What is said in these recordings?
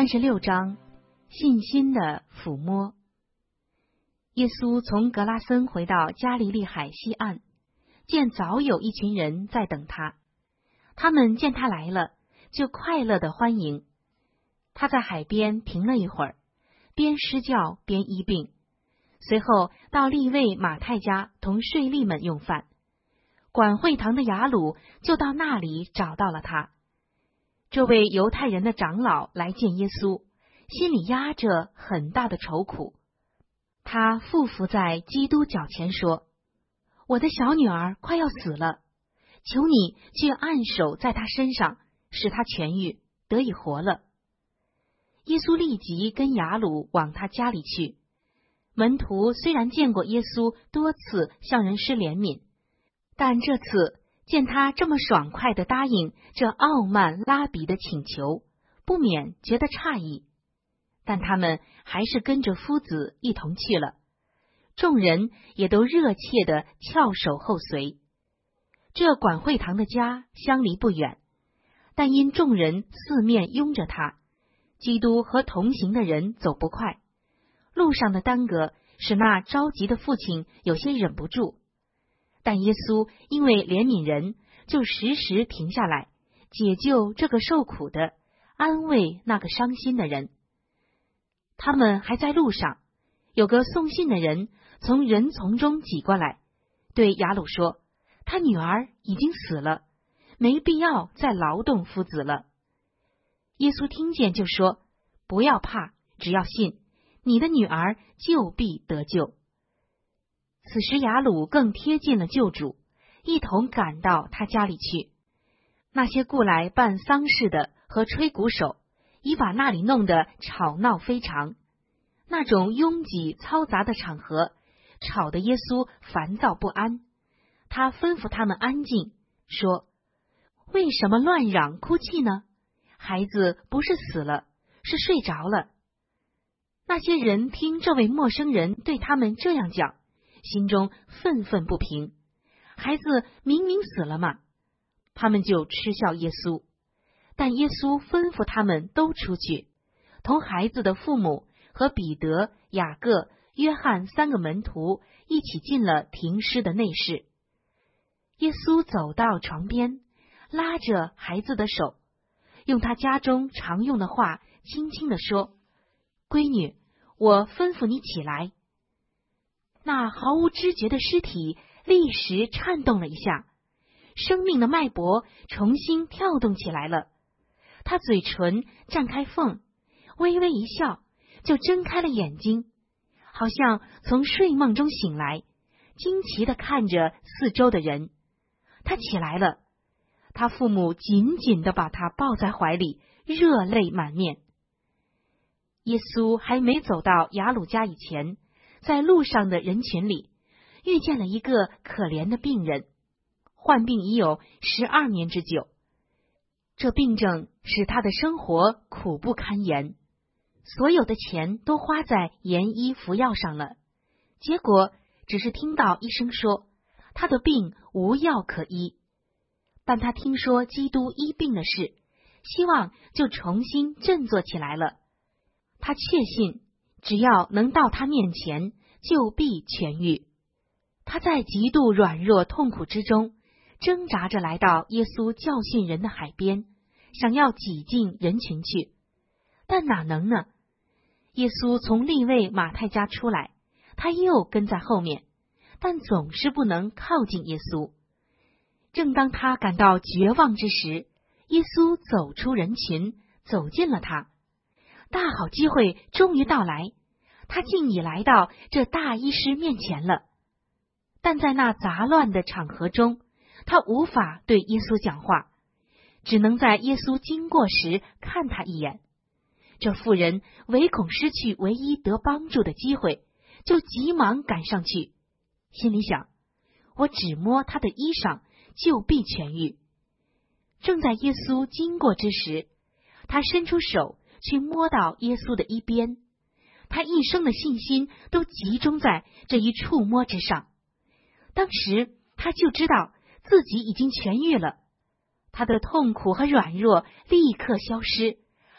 36章，信心的抚摸。耶稣从格拉森回到加利利海西岸，见早有一群人在等他。他们见他来了，就快乐地欢迎。他在海边停了一会儿，边施教边医病。随后到利未马太家同税吏们用饭。管会堂的雅鲁就到那里找到了他。这位犹太人的长老来见耶稣，心里压着很大的愁苦。他俯伏在基督脚前说：我的小女儿快要死了，求你去按手在她身上，使她痊愈，得以活了。耶稣立即跟雅鲁往他家里去。门徒虽然见过耶稣多次向人施怜悯，但这次见他这么爽快地答应这傲慢拉比的请求，不免觉得诧异。但他们还是跟着夫子一同去了，众人也都热切地翘首后随。这管会堂的家相离不远，但因众人四面拥着他，基督和同行的人走不快，路上的耽搁使那着急的父亲有些忍不住。但耶稣因为怜悯人，就时时停下来，解救这个受苦的，安慰那个伤心的人。他们还在路上，有个送信的人从人丛中挤过来，对雅鲁说：他女儿已经死了，没必要再劳动夫子了。耶稣听见就说：不要怕，只要信，你的女儿就必得救。此时雅鲁更贴近了救主，一同赶到他家里去。那些雇来办丧事的和吹鼓手已把那里弄得吵闹非常。那种拥挤嘈杂的场合吵得耶稣烦躁不安。他吩咐他们安静，说：为什么乱嚷哭泣呢？孩子不是死了，是睡着了。那些人听这位陌生人对他们这样讲，心中愤愤不平。孩子明明死了嘛！他们就嗤笑耶稣。但耶稣吩咐他们都出去，同孩子的父母和彼得、雅各、约翰3个门徒一起进了停尸的内室。耶稣走到床边，拉着孩子的手，用他家中常用的话轻轻地说：闺女，我吩咐你起来。那毫无知觉的尸体立时颤动了一下，生命的脉搏重新跳动起来了。他嘴唇绽开缝，微微一笑，就睁开了眼睛，好像从睡梦中醒来，惊奇地看着四周的人。他起来了，他父母紧紧地把他抱在怀里，热泪满面。耶稣还没走到雅鲁家以前，在路上的人群里遇见了一个可怜的病人，患病已有12年之久。这病症使他的生活苦不堪言，所有的钱都花在盐医服药上了，结果只是听到医生说他的病无药可医。但他听说基督医病的事，希望就重新振作起来了。他确信只要能到他面前，就必痊愈。他在极度软弱痛苦之中，挣扎着来到耶稣教训人的海边，想要挤进人群去，但哪能呢？耶稣从利未马太家出来，他又跟在后面，但总是不能靠近耶稣。正当他感到绝望之时，耶稣走出人群，走近了他。大好机会终于到来，他竟已来到这大医师面前了。但在那杂乱的场合中，他无法对耶稣讲话，只能在耶稣经过时看他一眼。这妇人唯恐失去唯一得帮助的机会，就急忙赶上去，心里想：我只摸他的衣裳，就必痊愈。正在耶稣经过之时，他伸出手去摸到耶稣的衣边，他一生的信心都集中在这一触摸之上。当时他就知道自己已经痊愈了，他的痛苦和软弱立刻消失，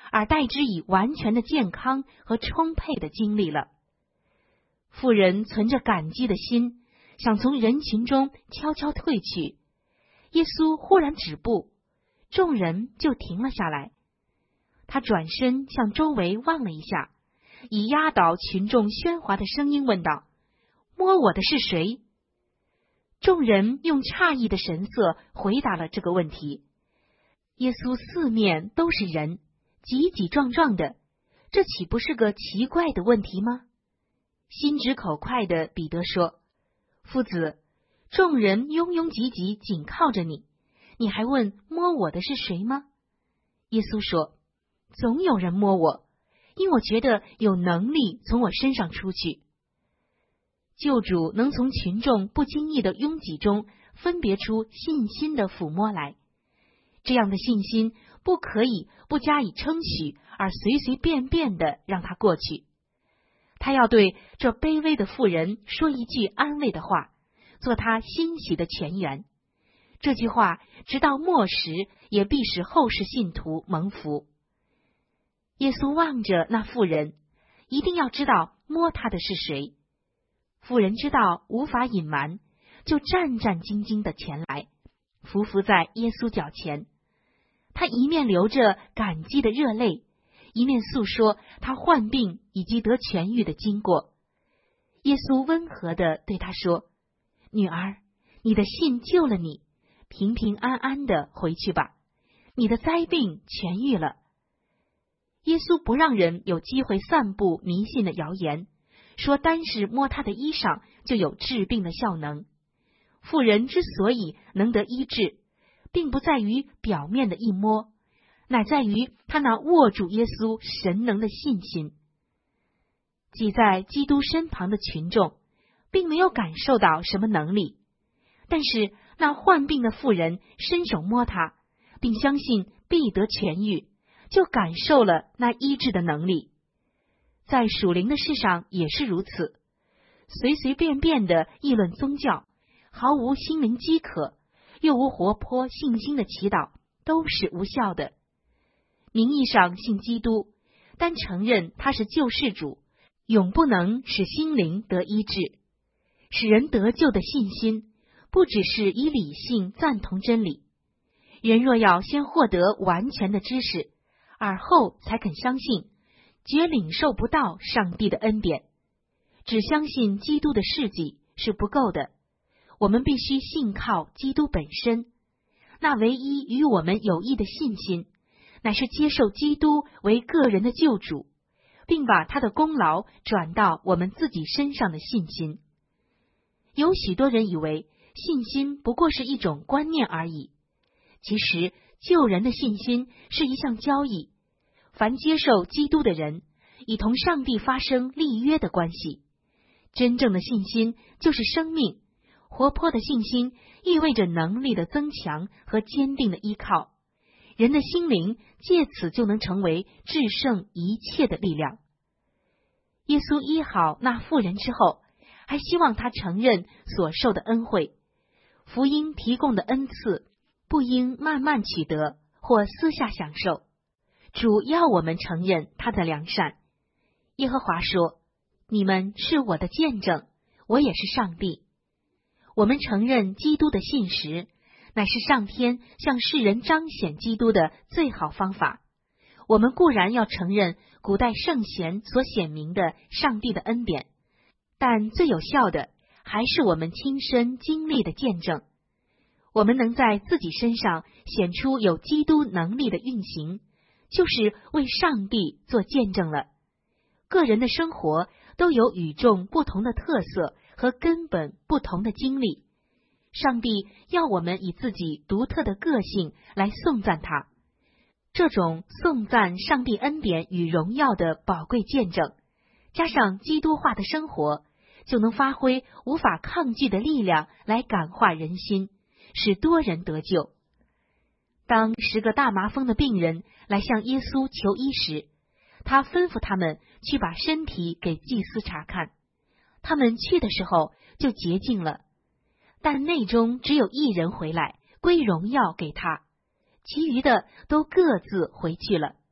而代之以完全的健康和充沛的精力了。妇人存着感激的心，想从人群中悄悄退去。耶稣忽然止步，众人就停了下来。他转身向周围望了一下，以压倒群众喧哗的声音问道：摸我的是谁？众人用诧异的神色回答了这个问题。耶稣四面都是人，挤挤撞撞的，这岂不是个奇怪的问题吗？心直口快的彼得说：夫子，众人拥拥挤挤紧靠着你，你还问摸我的是谁吗？耶稣说：总有人摸我，因我觉得有能力从我身上出去。救主能从群众不经意的拥挤中分别出信心的抚摸来，这样的信心不可以不加以称许而随随便便的让他过去。他要对这卑微的妇人说一句安慰的话，做他欣喜的泉源。这句话直到末时也必使后世信徒蒙福。耶稣望着那妇人，一定要知道摸他的是谁。妇人知道无法隐瞒，就战战兢兢的前来，匍匐在耶稣脚前。他一面流着感激的热泪，一面诉说他患病以及得痊愈的经过。耶稣温和地对他说：女儿，你的信救了你，平平安安地回去吧，你的灾病痊愈了。耶稣不让人有机会散布迷信的谣言，说单是摸他的衣裳就有治病的效能。妇人之所以能得医治，并不在于表面的一摸，乃在于他那握住耶稣神能的信心。挤在基督身旁的群众并没有感受到什么能力，但是那患病的妇人伸手摸他，并相信必得痊愈，就感受了那医治的能力。在属灵的事上也是如此，随随便便的议论宗教，毫无心灵饥渴，又无活泼信心的祈祷，都是无效的。名义上信基督，但承认他是救世主，永不能使心灵得医治。使人得救的信心，不只是以理性赞同真理。人若要先获得完全的知识，而后才肯相信，绝领受不到上帝的恩典。只相信基督的事迹是不够的，我们必须信靠基督本身。那唯一与我们有益的信心，乃是接受基督为个人的救主，并把他的功劳转到我们自己身上的信心。有许多人以为信心不过是一种观念而已，其实救人的信心是一项交易。凡接受基督的人，已同上帝发生立约的关系。真正的信心就是生命，活泼的信心意味着能力的增强和坚定的依靠。人的心灵借此就能成为制胜一切的力量。耶稣医好那妇人之后，还希望他承认所受的恩惠。福音提供的恩赐，不应慢慢取得或私下享受。主要我们承认他的良善。耶和华说：你们是我的见证，我也是上帝。我们承认基督的信实，乃是上天向世人彰显基督的最好方法。我们固然要承认古代圣贤所显明的上帝的恩典，但最有效的还是我们亲身经历的见证。我们能在自己身上显出有基督能力的运行，就是为上帝做见证了。个人的生活都有与众不同的特色和根本不同的经历。上帝要我们以自己独特的个性来颂赞他。这种颂赞上帝恩典与荣耀的宝贵见证，加上基督化的生活，就能发挥无法抗拒的力量来感化人心，使多人得救。当10个大麻风的病人来向耶稣求医时，他吩咐他们去把身体给祭司查看。他们去的时候就洁净了，但内中只有一人回来，归荣耀给他，其余的都各自回去了。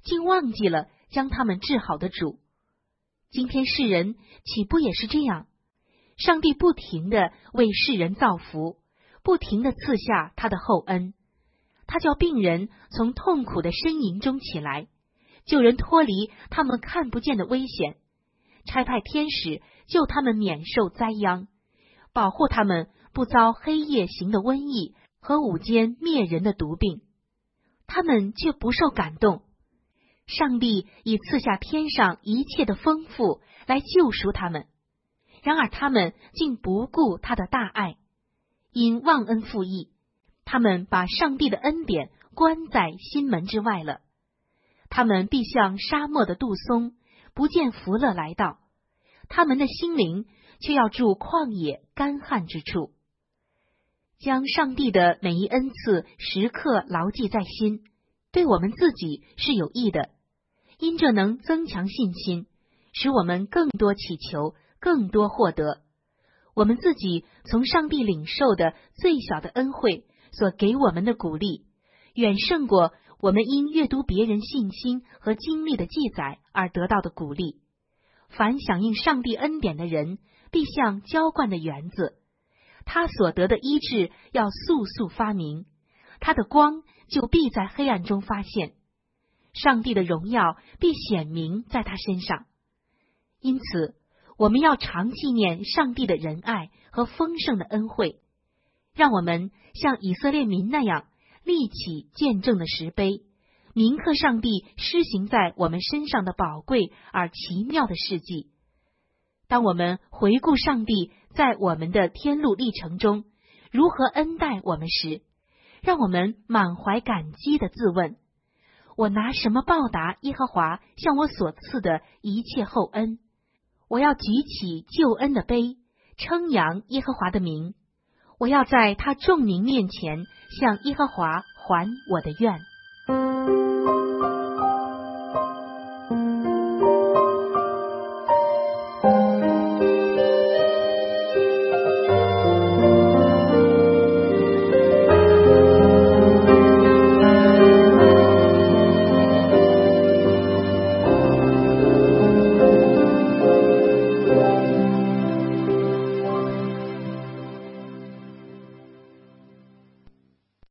竟忘记了将他们治好的主。今天世人岂不也是这样？上帝不停地为世人造福，不停地赐下他的厚恩。他叫病人从痛苦的呻吟中起来，救人脱离他们看不见的危险，差派天使救他们免受灾殃，保护他们不遭黑夜行的瘟疫和午间灭人的毒病。他们却不受感动。上帝已赐下天上一切的丰富来救赎他们，然而他们竟不顾他的大爱，因忘恩负义，他们把上帝的恩典关在心门之外了。他们必像沙漠的杜松，不见福乐来到，他们的心灵却要住旷野干旱之处。将上帝的每一恩赐时刻牢记在心，对我们自己是有益的，因这能增强信心，使我们更多祈求，更多获得。我们自己从上帝领受的最小的恩惠所给我们的鼓励，远胜过我们因阅读别人信心和经历的记载而得到的鼓励。凡响应上帝恩典的人，必像浇灌的园子，他所得的医治要速速发明，他的光就必在黑暗中发现，上帝的荣耀必显明在他身上。因此，我们要常纪念上帝的仁爱和丰盛的恩惠，让我们像以色列民那样立起见证的石碑，铭刻上帝施行在我们身上的宝贵而奇妙的事迹。当我们回顾上帝在我们的天路历程中如何恩待我们时，让我们满怀感激地自问：我拿什么报答耶和华向我所赐的一切厚恩？我要举起救恩的杯，称扬耶和华的名。我要在他众民面前向耶和华还我的愿。